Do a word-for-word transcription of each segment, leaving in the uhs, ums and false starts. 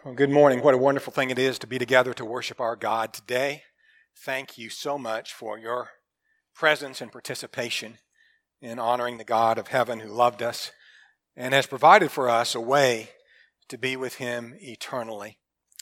Well, good morning. What a wonderful thing it is to be together to worship our God today. Thank you so much for your presence and participation in honoring the God of heaven who loved us and has provided for us a way to be with Him eternally.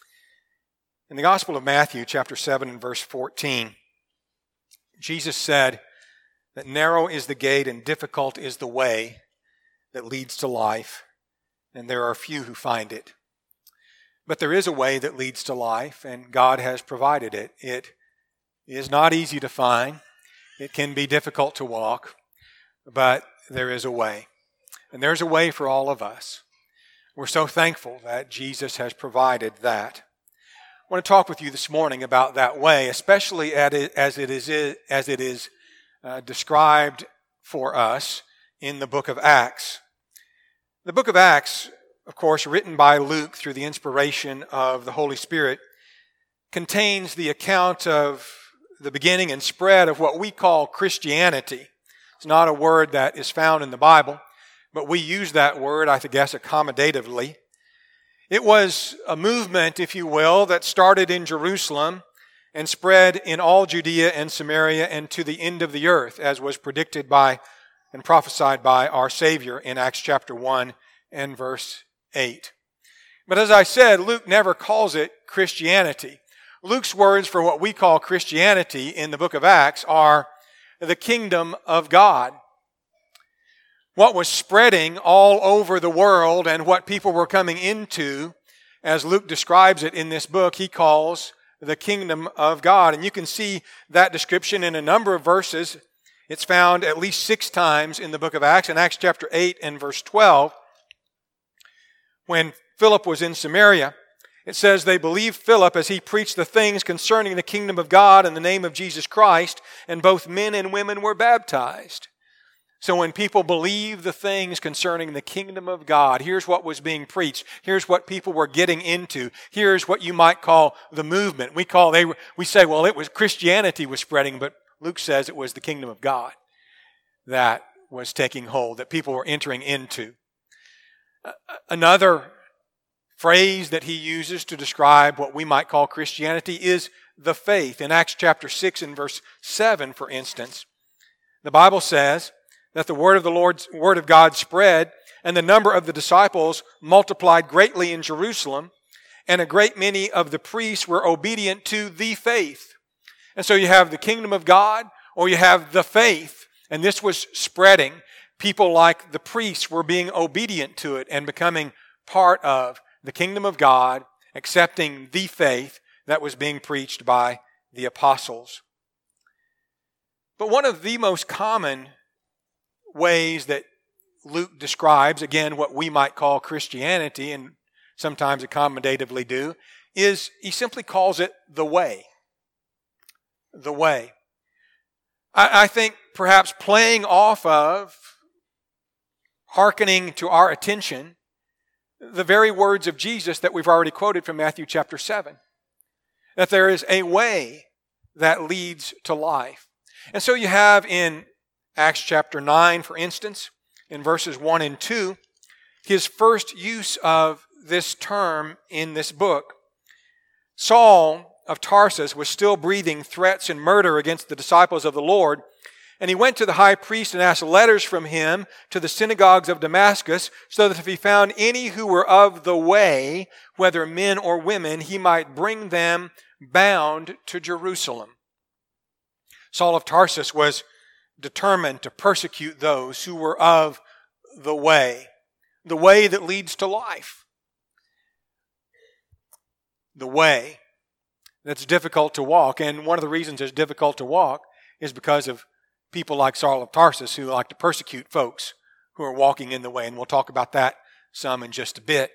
In the Gospel of Matthew, chapter seven and verse fourteen, Jesus said that narrow is the gate and difficult is the way that leads to life, and there are few who find it. But there is a way that leads to life, and God has provided it. It is not easy to find. It can be difficult to walk, but there is a way. And there's a way for all of us. We're so thankful that Jesus has provided that. I want to talk with you this morning about that way, especially as it is, as it is uh, described for us in the book of Acts. The book of Acts, of course, written by Luke through the inspiration of the Holy Spirit, contains the account of the beginning and spread of what we call Christianity. It's not a word that is found in the Bible, but we use that word, I guess, accommodatively. It was a movement, if you will, that started in Jerusalem and spread in all Judea and Samaria and to the end of the earth, as was predicted by and prophesied by our Savior in Acts chapter one and verse eight. But as I said, Luke never calls it Christianity. Luke's words for what we call Christianity in the book of Acts are the kingdom of God. What was spreading all over the world and what people were coming into, as Luke describes it in this book, he calls the kingdom of God. And you can see that description in a number of verses. It's found at least six times in the book of Acts. In Acts chapter eight and verse twelve, when Philip was in Samaria, it says they believed Philip as he preached the things concerning the kingdom of God in the name of Jesus Christ, and both men and women were baptized. So when people believed the things concerning the kingdom of God, here's what was being preached. Here's what people were getting into. Here's what you might call the movement. We call they we say, well, it was Christianity was spreading, but Luke says it was the kingdom of God that was taking hold, that people were entering into. Another phrase that he uses to describe what we might call Christianity is the faith. In Acts chapter six and verse seven, for instance, the Bible says that the word of the Lord's word of God spread, and the number of the disciples multiplied greatly in Jerusalem, and a great many of the priests were obedient to the faith. And so you have the kingdom of God, or you have the faith, and this was spreading. People like the priests were being obedient to it and becoming part of the kingdom of God, accepting the faith that was being preached by the apostles. But one of the most common ways that Luke describes, again, what we might call Christianity, and sometimes accommodatively do, is he simply calls it the way. The way. I, I think perhaps playing off of, hearkening to our attention, the very words of Jesus that we've already quoted from Matthew chapter seven. That there is a way that leads to life. And so you have in Acts chapter nine, for instance, in verses one and two, his first use of this term in this book. Saul of Tarsus was still breathing threats and murder against the disciples of the Lord, and he went to the high priest and asked letters from him to the synagogues of Damascus, so that if he found any who were of the way, whether men or women, he might bring them bound to Jerusalem. Saul of Tarsus was determined to persecute those who were of the way, the way that leads to life. The way that's difficult to walk, and one of the reasons it's difficult to walk is because of people like Saul of Tarsus who like to persecute folks who are walking in the way, and we'll talk about that some in just a bit.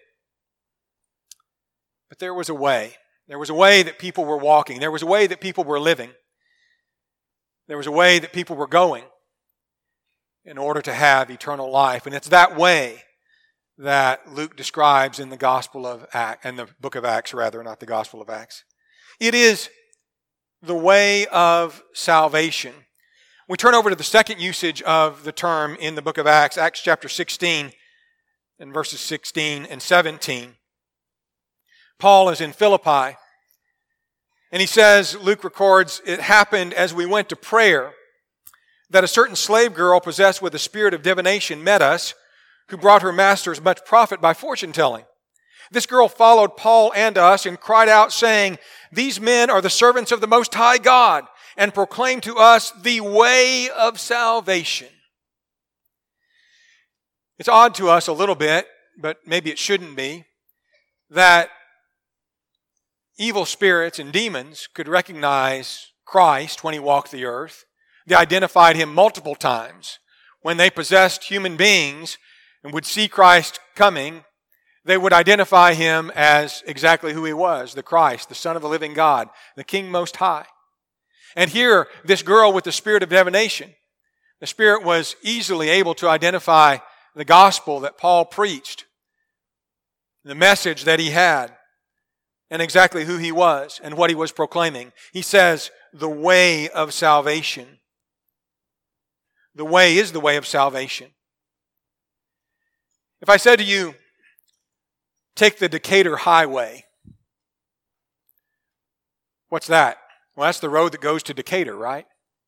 But there was a way. There was a way that people were walking. There was a way that people were living. There was a way that people were going in order to have eternal life. And it's that way that Luke describes in the Gospel of Acts, in the book of Acts rather, not the Gospel of Acts. It is the way of salvation. We turn over to the second usage of the term in the book of Acts, Acts chapter sixteen, and verses sixteen and seventeen. Paul is in Philippi, and he says, Luke records, it happened as we went to prayer that a certain slave girl possessed with a spirit of divination met us, who brought her masters much profit by fortune telling. This girl followed Paul and us and cried out, saying, These men are the servants of the Most High God, and proclaim to us the way of salvation. It's odd to us a little bit, but maybe it shouldn't be, that evil spirits and demons could recognize Christ when He walked the earth. They identified Him multiple times. When they possessed human beings and would see Christ coming, they would identify Him as exactly who He was, the Christ, the Son of the living God, the King Most High. And here, this girl with the spirit of divination, the spirit was easily able to identify the gospel that Paul preached, the message that he had, and exactly who he was and what he was proclaiming. He says, the way of salvation. The way is the way of salvation. If I said to you, take the Decatur Highway, what's that? Well, that's the road that goes to Decatur, right?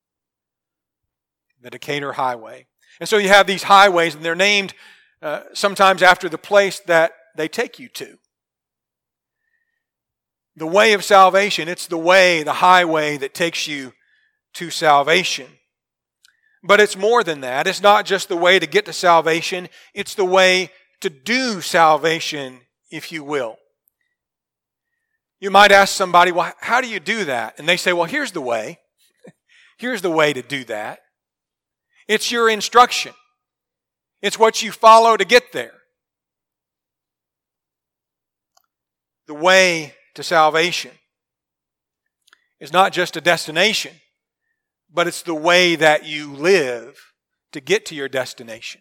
The Decatur Highway. And so you have these highways, and they're named uh, sometimes after the place that they take you to. The way of salvation, it's the way, the highway that takes you to salvation. But it's more than that. It's not just the way to get to salvation. It's the way to do salvation, if you will. You might ask somebody, well, how do you do that? And they say, well, here's the way. Here's the way to do that. It's your instruction. It's what you follow to get there. The way to salvation is not just a destination, but it's the way that you live to get to your destination.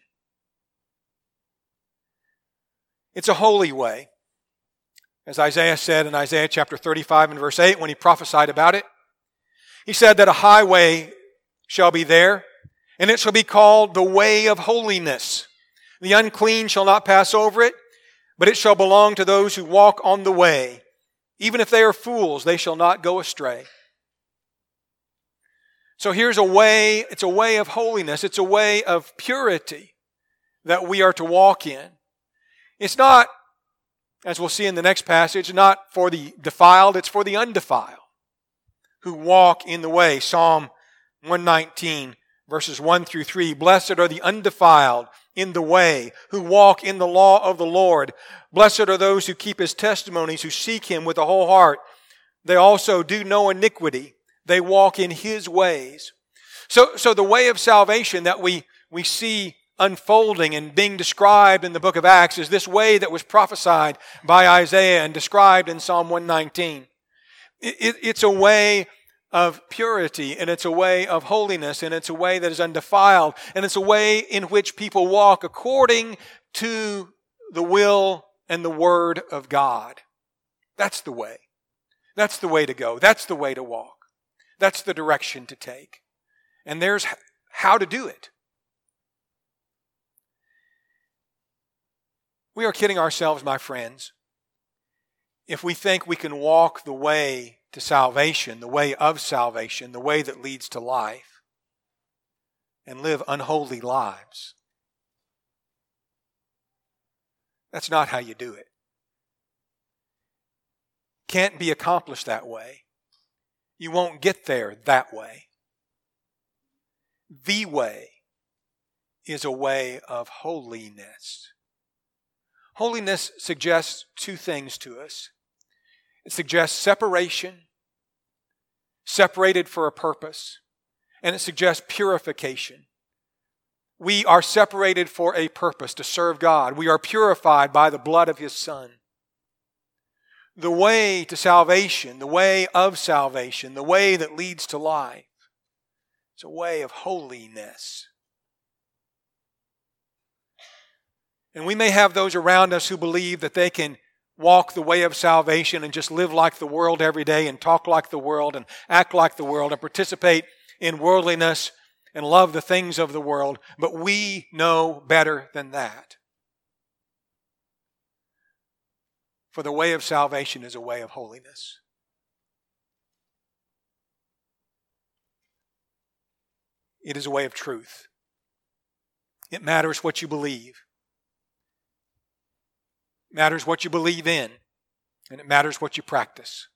It's a holy way. As Isaiah said in Isaiah chapter thirty-five and verse eight, when he prophesied about it, he said that a highway shall be there, and it shall be called the way of holiness. The unclean shall not pass over it, but it shall belong to those who walk on the way. Even if they are fools, they shall not go astray. So here's a way, it's a way of holiness. It's a way of purity that we are to walk in. It's not, as we'll see in the next passage, not for the defiled, it's for the undefiled who walk in the way. Psalm one nineteen, verses one through three. Blessed are the undefiled in the way, who walk in the law of the Lord. Blessed are those who keep His testimonies, who seek Him with a whole heart. They also do no iniquity. They walk in His ways. So, so the way of salvation that we, we see unfolding and being described in the book of Acts is this way that was prophesied by Isaiah and described in Psalm one nineteen. It, it, it's a way of purity, and it's a way of holiness, and it's a way that is undefiled, and it's a way in which people walk according to the will and the word of God. That's the way. That's the way to go. That's the way to walk. That's the direction to take. And there's how to do it. We are kidding ourselves, my friends, if we think we can walk the way to salvation, the way of salvation, the way that leads to life, and live unholy lives. That's not how you do it. Can't be accomplished that way. You won't get there that way. The way is a way of holiness. Holiness suggests two things to us. It suggests separation, separated for a purpose, and it suggests purification. We are separated for a purpose, to serve God. We are purified by the blood of His Son. The way to salvation, the way of salvation, the way that leads to life, it's a way of holiness. And we may have those around us who believe that they can walk the way of salvation and just live like the world every day and talk like the world and act like the world and participate in worldliness and love the things of the world. But we know better than that. For the way of salvation is a way of holiness. It is a way of truth. It matters what you believe. It matters what you believe in. And it matters what you practice.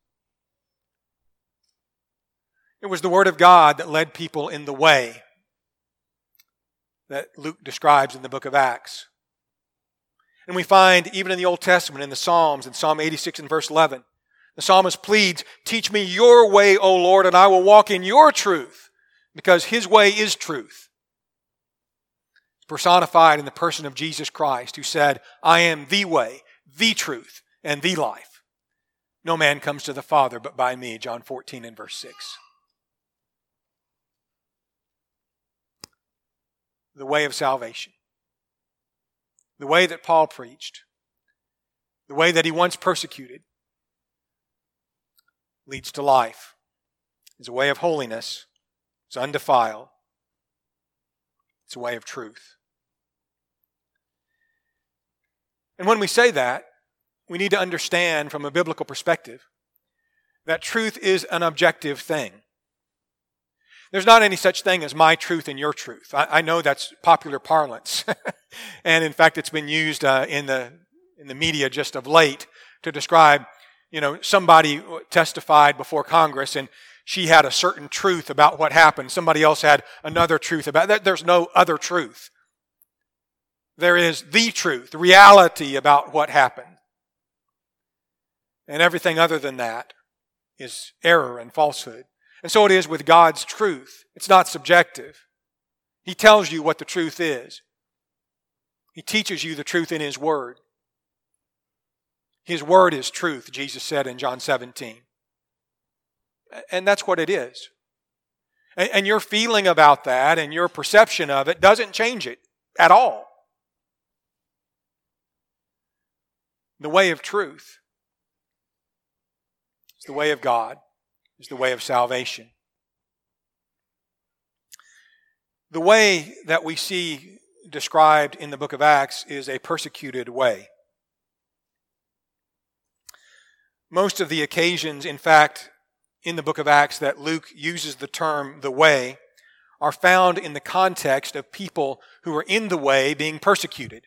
It was the Word of God that led people in the way that Luke describes in the book of Acts. And we find even in the Old Testament, in the Psalms, in Psalm eighty-six and verse eleven, the psalmist pleads, "Teach me your way, O Lord, and I will walk in your truth," because his way is truth. It's personified in the person of Jesus Christ, who said, "I am the way, the truth, and the life. No man comes to the Father but by me," John fourteen and verse six. The way of salvation. The way that Paul preached. The way that he once persecuted. Leads to life. It's a way of holiness. It's undefiled. It's a way of truth. And when we say that, we need to understand from a biblical perspective that truth is an objective thing. There's not any such thing as my truth and your truth. I, I know that's popular parlance. And in fact, it's been used uh, in the in the media just of late to describe, you know, somebody testified before Congress and she had a certain truth about what happened. Somebody else had another truth about that. There's no other truth. There is the truth, the reality about what happened. And everything other than that is error and falsehood. And so it is with God's truth. It's not subjective. He tells you what the truth is. He teaches you the truth in His Word. His Word is truth, Jesus said in John seventeen. And that's what it is. And your feeling about that and your perception of it doesn't change it at all. The way of truth is the way of God. Is the way of salvation. The way that we see described in the book of Acts is a persecuted way. Most of the occasions, in fact, in the book of Acts that Luke uses the term the way are found in the context of people who are in the way being persecuted.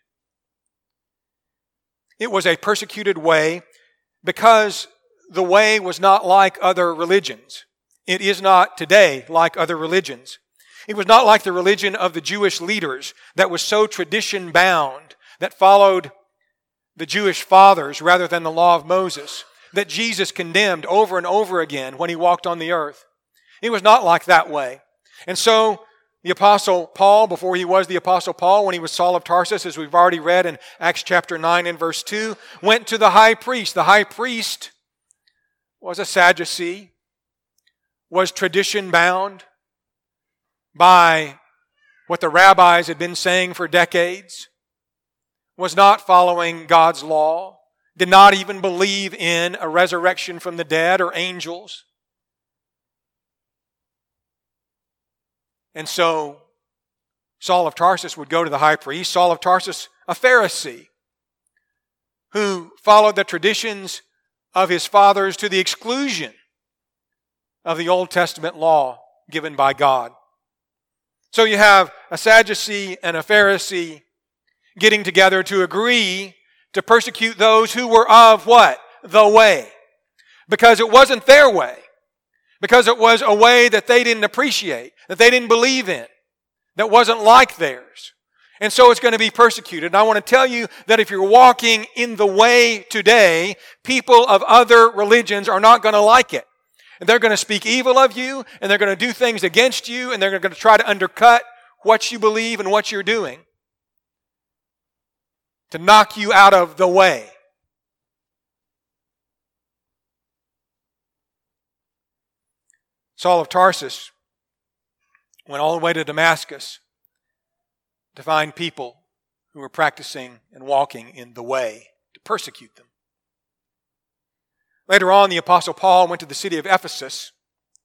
It was a persecuted way because the way was not like other religions. It is not today like other religions. It was not like the religion of the Jewish leaders that was so tradition-bound, that followed the Jewish fathers rather than the law of Moses, that Jesus condemned over and over again when He walked on the earth. It was not like that way. And so the Apostle Paul, before he was the Apostle Paul, when he was Saul of Tarsus, as we've already read in Acts chapter nine and verse two, went to the high priest. The high priest was a Sadducee, was tradition-bound by what the rabbis had been saying for decades, was not following God's law, did not even believe in a resurrection from the dead or angels. And so Saul of Tarsus would go to the high priest, Saul of Tarsus, a Pharisee, who followed the traditions of his fathers to the exclusion of the Old Testament law given by God. So you have a Sadducee and a Pharisee getting together to agree to persecute those who were of what? The way. Because it wasn't their way. Because it was a way that they didn't appreciate, that they didn't believe in, that wasn't like theirs. And so it's going to be persecuted. And I want to tell you that if you're walking in the way today, people of other religions are not going to like it. And they're going to speak evil of you, and they're going to do things against you, and they're going to try to undercut what you believe and what you're doing to knock you out of the way. Saul of Tarsus went all the way to Damascus to find people who were practicing and walking in the way, to persecute them. Later on, the Apostle Paul went to the city of Ephesus,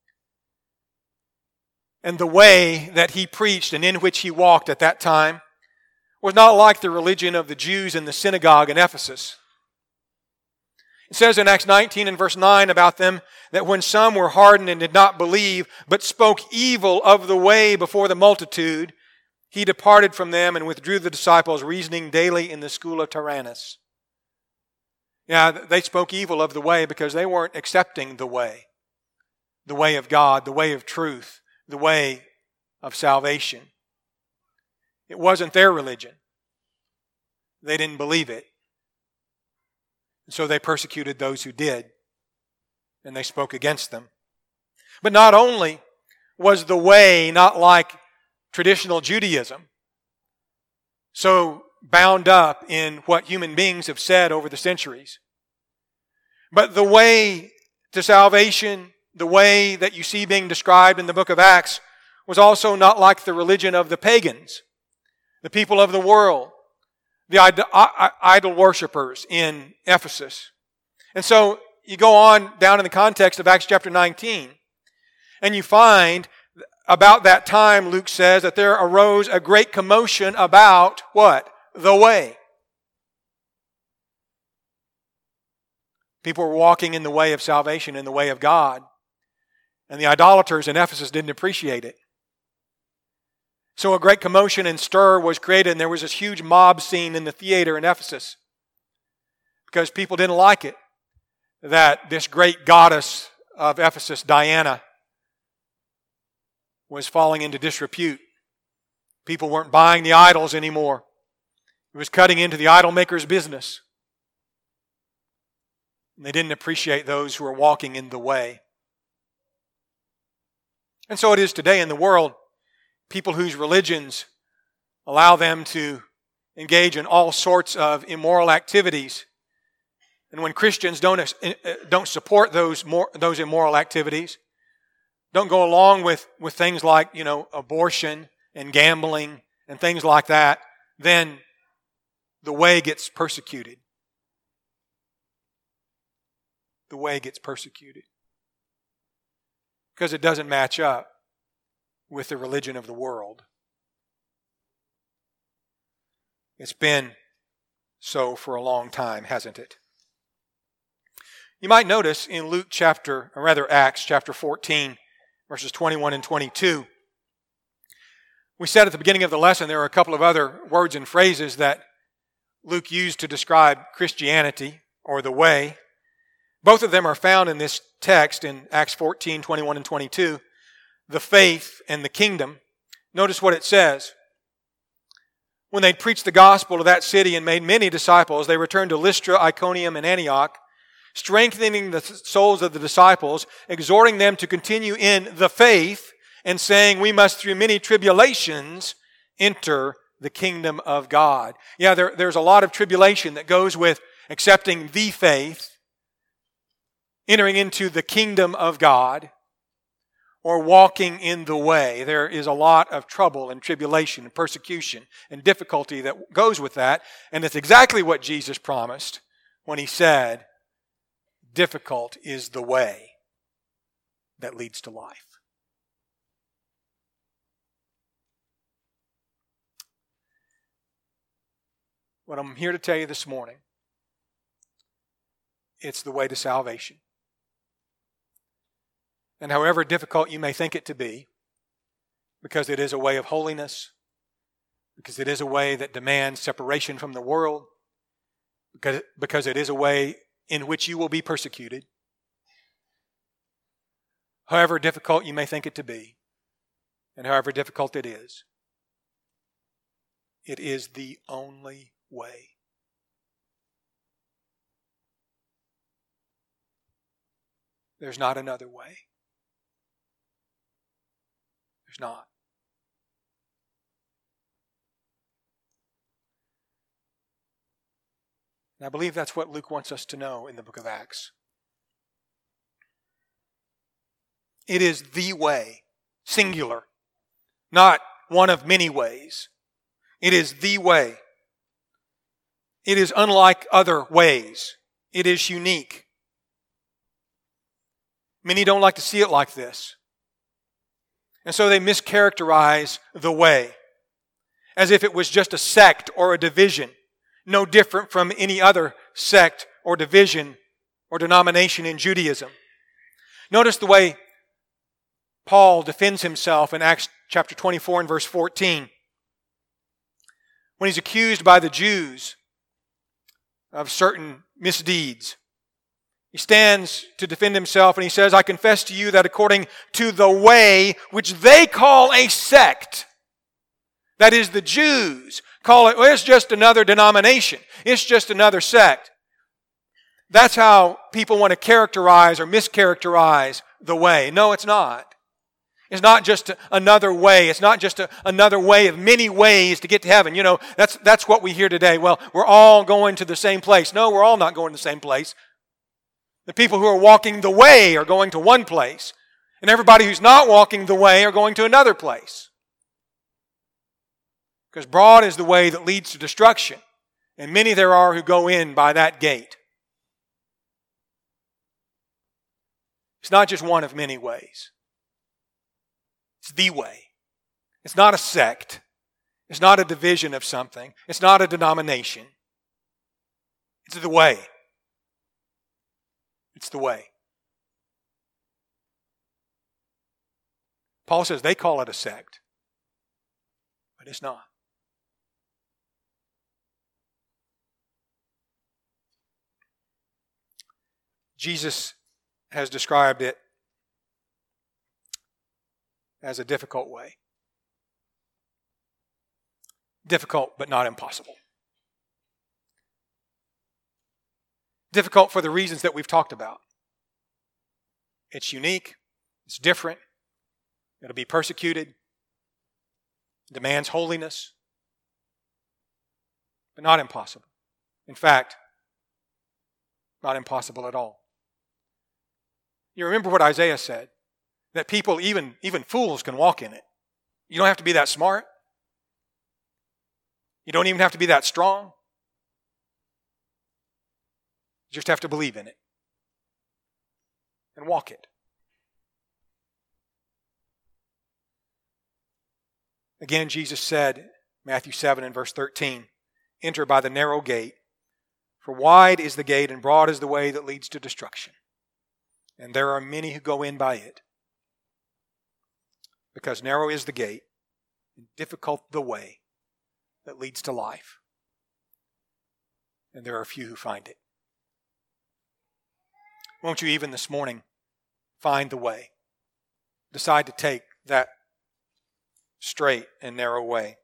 and the way that he preached and in which he walked at that time was not like the religion of the Jews in the synagogue in Ephesus. It says in Acts nineteen and verse nine about them that when some were hardened and did not believe, but spoke evil of the way before the multitude, he departed from them and withdrew the disciples, reasoning daily in the school of Tyrannus. Yeah, they spoke evil of the way because they weren't accepting the way. The way of God, the way of truth, the way of salvation. It wasn't their religion. They didn't believe it. And so they persecuted those who did, and they spoke against them. But not only was the way not like traditional Judaism, so bound up in what human beings have said over the centuries, but the way to salvation, the way that you see being described in the book of Acts, was also not like the religion of the pagans, the people of the world, the idol worshippers in Ephesus. And so you go on down in the context of Acts chapter nineteen, and you find about that time, Luke says, that there arose a great commotion about what? The way. People were walking in the way of salvation, in the way of God. And the idolaters in Ephesus didn't appreciate it. So a great commotion and stir was created, and there was this huge mob scene in the theater in Ephesus because people didn't like it that this great goddess of Ephesus, Diana, was falling into disrepute. People weren't buying the idols anymore. It was cutting into the idol maker's business. And they didn't appreciate those who were walking in the way. And so it is today in the world. People whose religions allow them to engage in all sorts of immoral activities. And when Christians don't, don't support those, more, those immoral activities, don't go along with, with things like, you know, abortion and gambling and things like that, then the way gets persecuted. The way gets persecuted. Because it doesn't match up with the religion of the world. It's been so for a long time, hasn't it? You might notice in Luke chapter, or rather Acts chapter fourteen, verses twenty-one and twenty-two, we said at the beginning of the lesson there are a couple of other words and phrases that Luke used to describe Christianity, or the way. Both of them are found in this text in Acts fourteen, twenty-one and twenty-two. The faith and the kingdom. Notice what it says. When they preached the gospel to that city and made many disciples, they returned to Lystra, Iconium, and Antioch, strengthening the souls of the disciples, exhorting them to continue in the faith, and saying, we must through many tribulations enter the kingdom of God. Yeah, there, there's a lot of tribulation that goes with accepting the faith, entering into the kingdom of God, or walking in the way. There is a lot of trouble and tribulation and persecution and difficulty that goes with that. And it's exactly what Jesus promised when He said, difficult is the way that leads to life. What I'm here to tell you this morning, it's the way to salvation. And however difficult you may think it to be, because it is a way of holiness, because it is a way that demands separation from the world, because, because it is a way in which you will be persecuted, however difficult you may think it to be, and however difficult it is, it is the only way. There's not another way. There's not. And I believe that's what Luke wants us to know in the book of Acts. It is the way, singular, not one of many ways. It is the way. It is unlike other ways. It is unique. Many don't like to see it like this. And so they mischaracterize the way as if it was just a sect or a division, no different from any other sect or division or denomination in Judaism. Notice the way Paul defends himself in Acts chapter twenty-four and verse fourteen. When he's accused by the Jews of certain misdeeds, he stands to defend himself and he says, I confess to you that according to the way which they call a sect, that is, the Jews call it, well, it's just another denomination. It's just another sect. That's how people want to characterize or mischaracterize the way. No, it's not. It's not just another way. It's not just a, another way of many ways to get to heaven. You know, that's, that's what we hear today. Well, we're all going to the same place. No, we're all not going to the same place. The people who are walking the way are going to one place. And everybody who's not walking the way are going to another place. Because broad is the way that leads to destruction. And many there are who go in by that gate. It's not just one of many ways. It's the way. It's not a sect. It's not a division of something. It's not a denomination. It's the way. It's the way. Paul says they call it a sect, but it's not. Jesus has described it as a difficult way. Difficult, but not impossible. Difficult for the reasons that we've talked about. It's unique. It's different. It'll be persecuted. It demands holiness. But not impossible. In fact, not impossible at all. You remember what Isaiah said? That people, even, even fools, can walk in it. You don't have to be that smart. You don't even have to be that strong. You just have to believe in it. And walk it. Again, Jesus said, Matthew seven and verse thirteen, enter by the narrow gate, for wide is the gate and broad is the way that leads to destruction. And there are many who go in by it. Because narrow is the gate, and difficult the way that leads to life. And there are few who find it. Won't you even this morning find the way? Decide to take that straight and narrow way.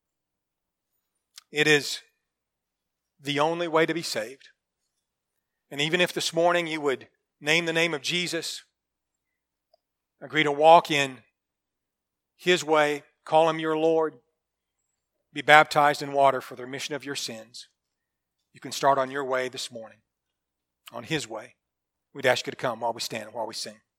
It is the only way to be saved. And even if this morning you would name the name of Jesus, agree to walk in His way, call Him your Lord, be baptized in water for the remission of your sins, you can start on your way this morning, on His way. We'd ask you to come while we stand and while we sing.